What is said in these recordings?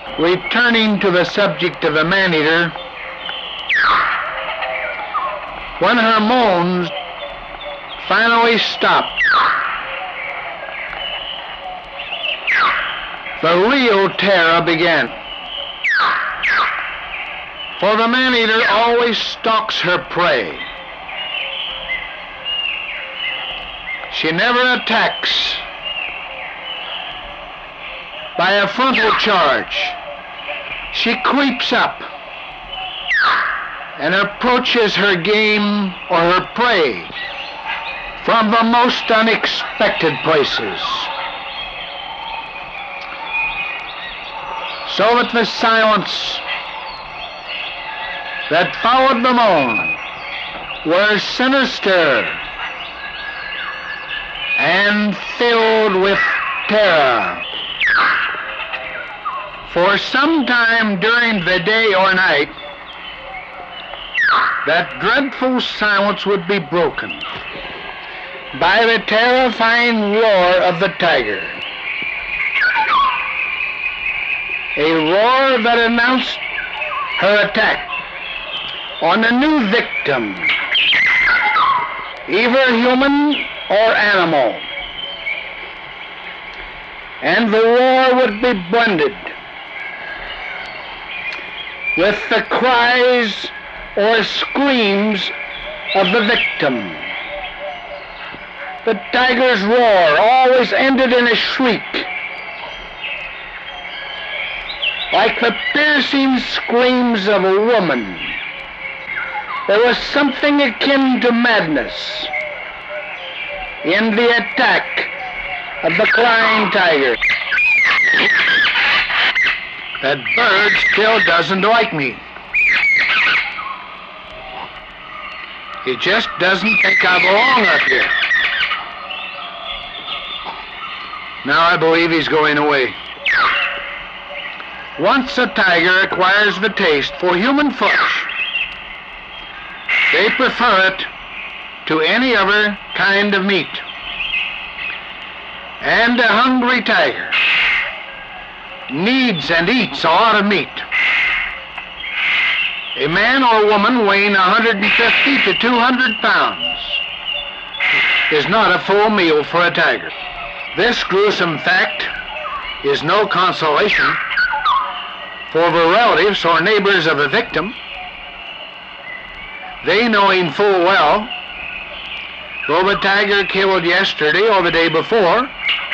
Returning to the subject of the man-eater, when her moans finally stopped, the real terror began. For the man-eater always stalks her prey. She never attacks by a frontal charge. She creeps up and approaches her game or her prey from the most unexpected places, so that the silence that followed the moan were sinister and filled with terror. For some time during the day or night, that dreadful silence would be broken by the terrifying roar of the tiger, a roar that announced her attack on a new victim, either human or animal. And the roar would be blended with the cries or screams of the victim. The tiger's roar always ended in a shriek, like the piercing screams of a woman. There was something akin to madness in the attack of the flying tiger. That bird still doesn't like me. He just doesn't think I belong up here. Now I believe he's going away. Once a tiger acquires the taste for human flesh, they prefer it to any other kind of meat. And a hungry tiger needs and eats a lot of meat. A man or woman weighing 150 to 200 pounds is not a full meal for a tiger. This gruesome fact is no consolation for the relatives or neighbors of a victim. They knowing full well, though the tiger killed yesterday or the day before,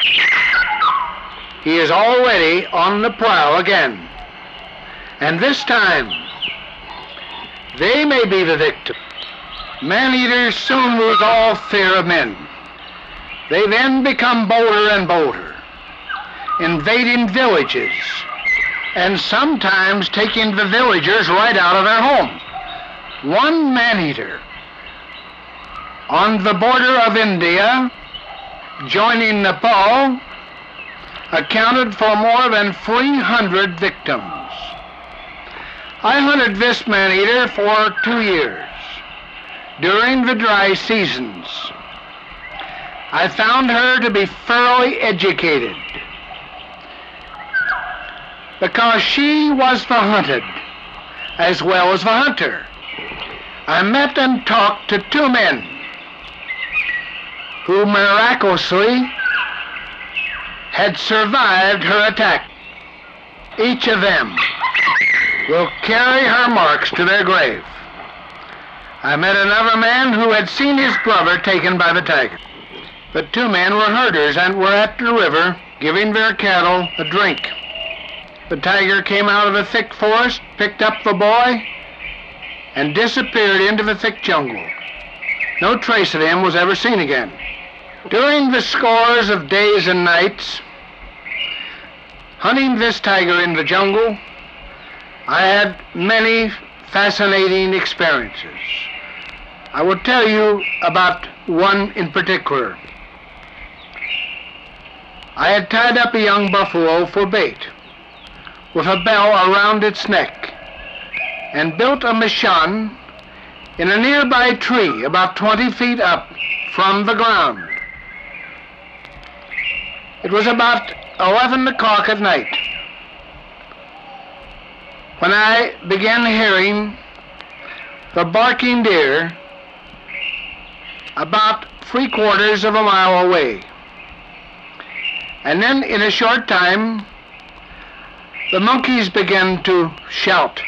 he is already on the prowl again. And this time, they may be the victim. Man-eaters soon lose all fear of men. They then become bolder and bolder, invading villages, and sometimes taking the villagers right out of their homes. One man-eater on the border of India, joining Nepal, accounted for more than 300 victims. I hunted this man-eater for 2 years. During the dry seasons, I found her to be thoroughly educated because she was the hunted as well as the hunter. I met and talked to 2 men who miraculously had survived her attack. Each of them will carry her marks to their grave. I met another man who had seen his brother taken by the tiger. The 2 men were herders and were at the river giving their cattle a drink. The tiger came out of the thick forest, picked up the boy, and disappeared into the thick jungle. No trace of him was ever seen again. During the scores of days and nights hunting this tiger in the jungle, I had many fascinating experiences. I will tell you about one in particular. I had tied up a young buffalo for bait with a bell around its neck and built a mission in a nearby tree about 20 feet up from the ground. It was about 11 o'clock at night when I began hearing the barking deer about 3/4 of a mile away. And then in a short time, the monkeys began to shout.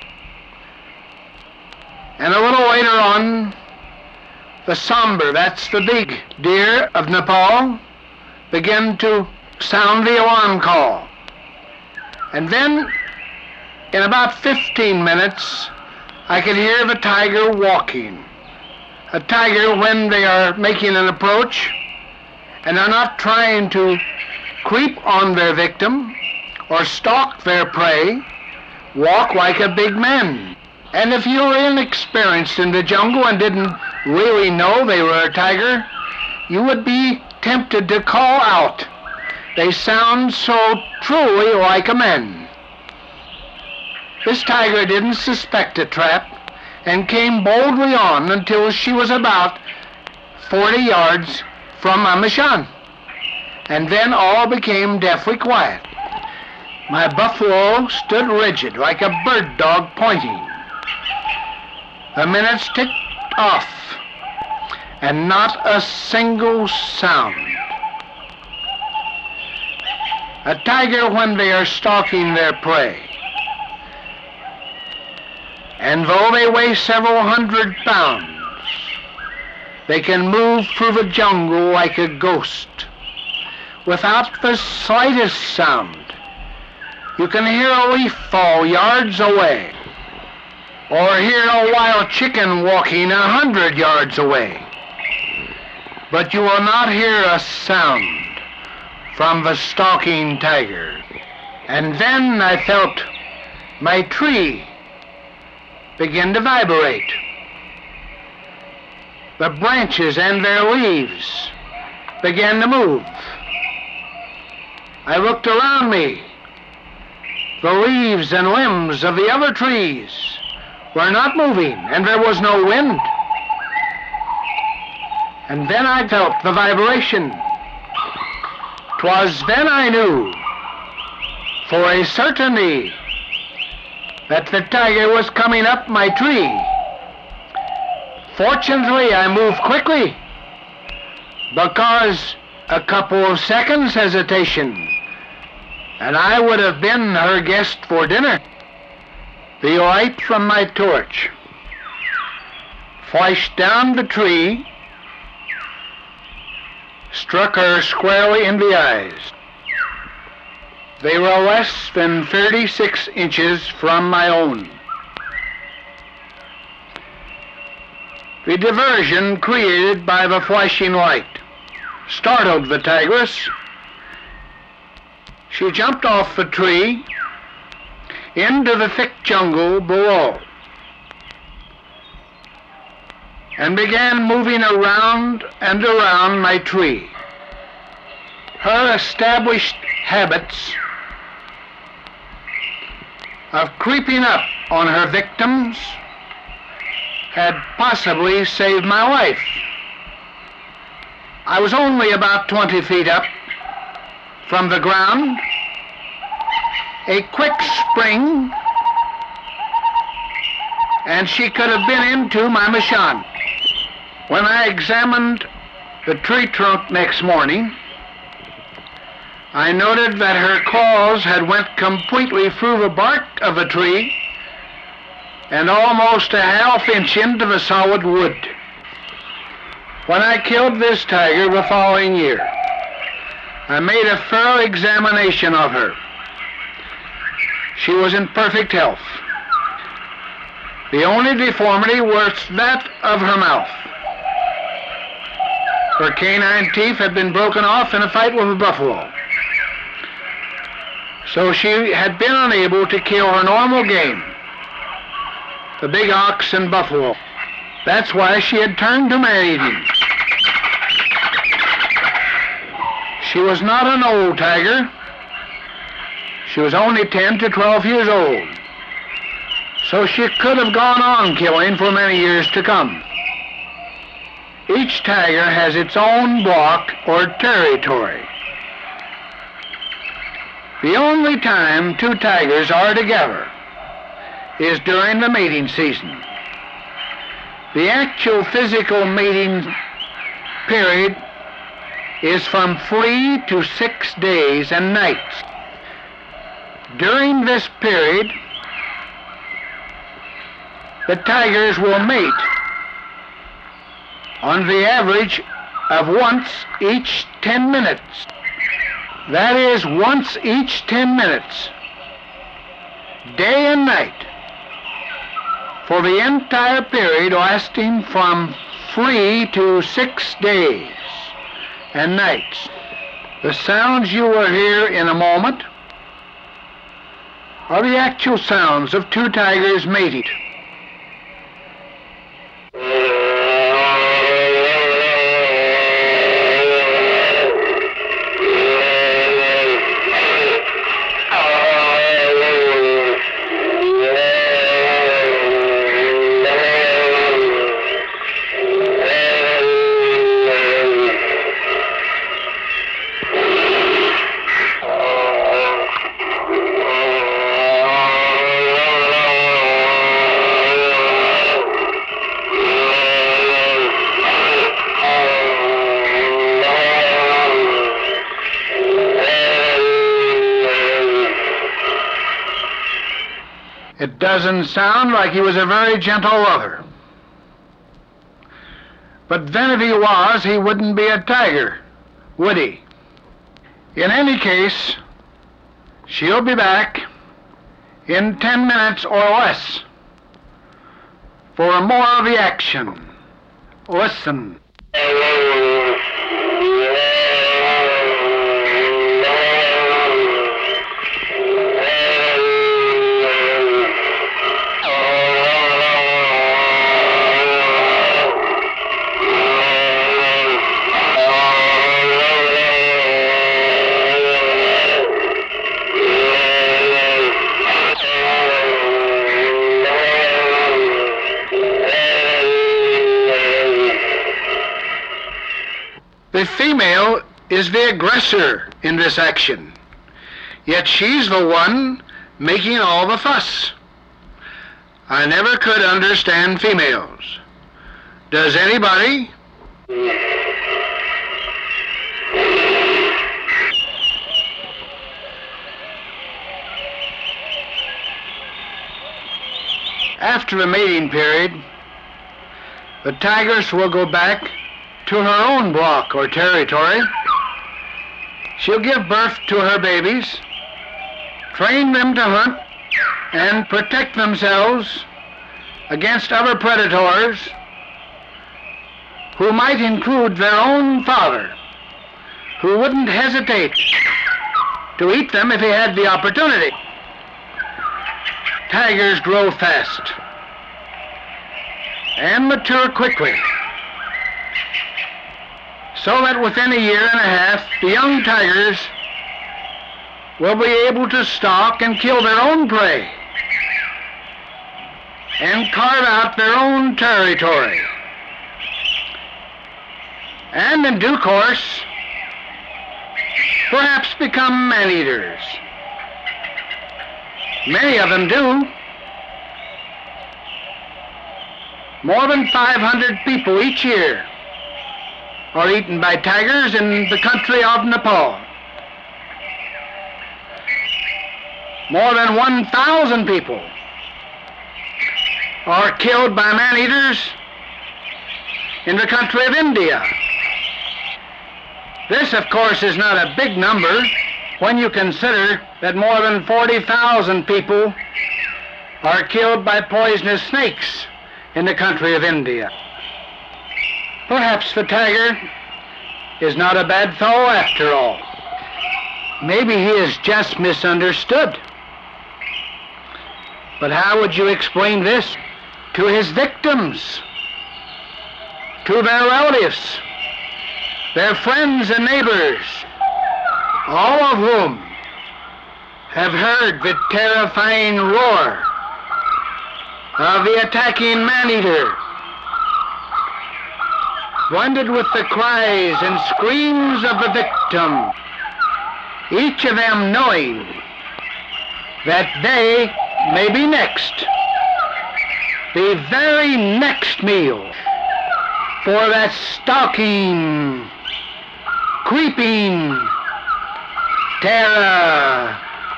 And a little later on, the sambar, that's the big deer of Nepal, began to sound the alarm call. And then, in about 15 minutes, I could hear the tiger walking. A tiger, when they are making an approach and are not trying to creep on their victim or stalk their prey, walk like a big man. And if you were inexperienced in the jungle and didn't really know they were a tiger, you would be tempted to call out. They sound so truly like a man. This tiger didn't suspect a trap and came boldly on until she was about 40 yards from my Mashon. And then all became deathly quiet. My buffalo stood rigid like a bird dog pointing. The minutes ticked off, and not a single sound. A tiger, when they are stalking their prey, and though they weigh several 100 pounds, they can move through the jungle like a ghost, without the slightest sound. You can hear a leaf fall yards away, or hear a wild chicken walking 100 yards away. But you will not hear a sound from the stalking tiger. And then I felt my tree begin to vibrate. The branches and their leaves began to move. I looked around me. The leaves and limbs of the other trees were not moving, and there was no wind. And then I felt the vibration. 'Twas then I knew for a certainty that the tiger was coming up my tree. Fortunately, I moved quickly, because a couple of seconds hesitation and I would have been her guest for dinner. The light from my torch flashed down the tree, struck her squarely in the eyes. They were less than 36 inches from my own. The diversion created by the flashing light startled the tigress. She jumped off the tree into the thick jungle below and began moving around and around my tree. Her established habits of creeping up on her victims had possibly saved my life. I was only about 20 feet up from the ground. A quick spring, and she could have been into my Mashon. When I examined the tree trunk next morning, I noted that her claws had went completely through the bark of the tree and almost a half inch into the solid wood. When I killed this tiger the following year, I made a thorough examination of her. She was in perfect health. The only deformity was that of her mouth. Her canine teeth had been broken off in a fight with a buffalo. So she had been unable to kill her normal game, the big ox and buffalo. That's why she had turned to man-eating. She was not an old tiger. She was only 10 to 12 years old. So she could have gone on killing for many years to come. Each tiger has its own block or territory. The only time two tigers are together is during the mating season. The actual physical mating period is from 3 to 6 days and nights. During this period, the tigers will mate on the average of once each 10 minutes. That is, once each 10 minutes, day and night, for the entire period lasting from 3 to 6 days and nights. The sounds you will hear in a moment are the actual sounds of two tigers mating. It doesn't sound like he was a very gentle lover. But then if he was, he wouldn't be a tiger, would he? In any case, she'll be back in 10 minutes or less for more of the action. Listen. The female is the aggressor in this action, yet she's the one making all the fuss. I never could understand females. Does anybody? After the mating period, the tigress will go back to her own block or territory. She'll give birth to her babies, train them to hunt, and protect themselves against other predators who might include their own father, who wouldn't hesitate to eat them if he had the opportunity. Tigers grow fast and mature quickly, so that within a year and a half, the young tigers will be able to stalk and kill their own prey and carve out their own territory. And in due course, perhaps become man-eaters. Many of them do. More than 500 people each year are eaten by tigers in the country of Nepal. More than 1,000 people are killed by man-eaters in the country of India. This, of course, is not a big number when you consider that more than 40,000 people are killed by poisonous snakes in the country of India. Perhaps the tiger is not a bad fellow after all. Maybe he is just misunderstood. But how would you explain this to his victims, to their relatives, their friends and neighbors, all of whom have heard the terrifying roar of the attacking man-eater, blended with the cries and screams of the victim, each of them knowing that they may be next the very next meal for that stalking, creeping terror.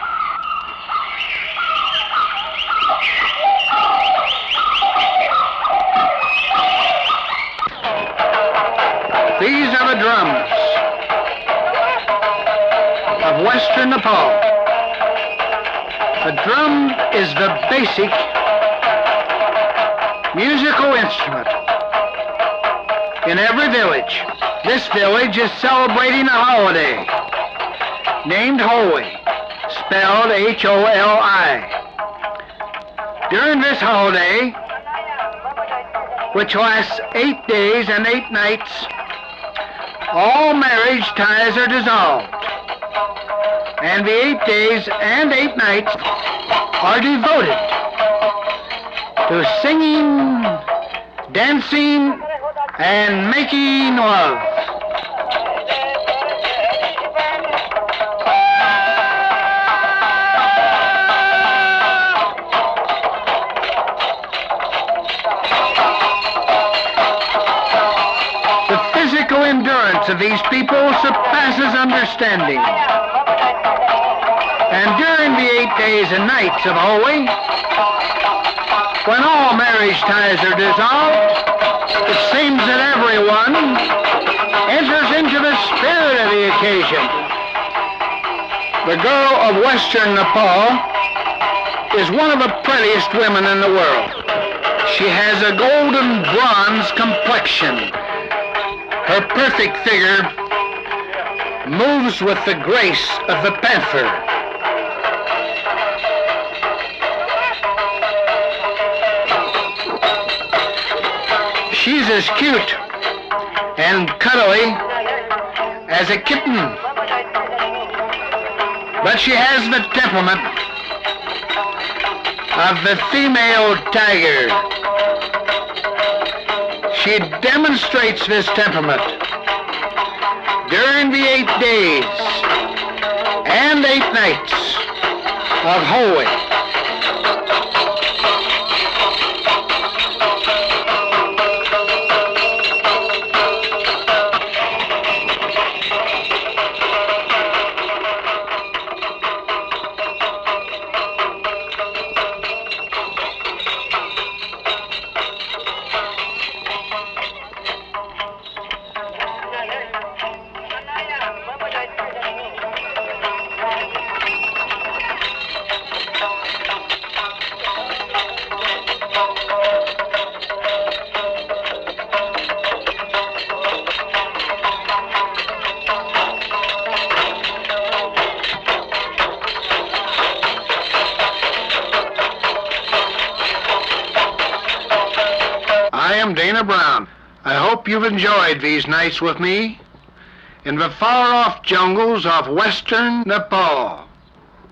These are the drums of Western Nepal. The drum is the basic musical instrument in every village. This village is celebrating a holiday named Holi, spelled H-O-L-I. During this holiday, which lasts 8 days and 8 nights, all marriage ties are dissolved, and the 8 days and 8 nights are devoted to singing, dancing, and making love. The physical endurance of these people surpasses understanding. And during the 8 days and nights of Holi, when all marriage ties are dissolved, it seems that everyone enters into the spirit of the occasion. The girl of Western Nepal is one of the prettiest women in the world. She has a golden bronze complexion. Her perfect figure moves with the grace of the panther. She's as cute and cuddly as a kitten, but she has the temperament of the female tiger. She demonstrates this temperament during the 8 days and 8 nights of Holi. I am Dana Brown. I hope you've enjoyed these nights with me in the far-off jungles of Western Nepal.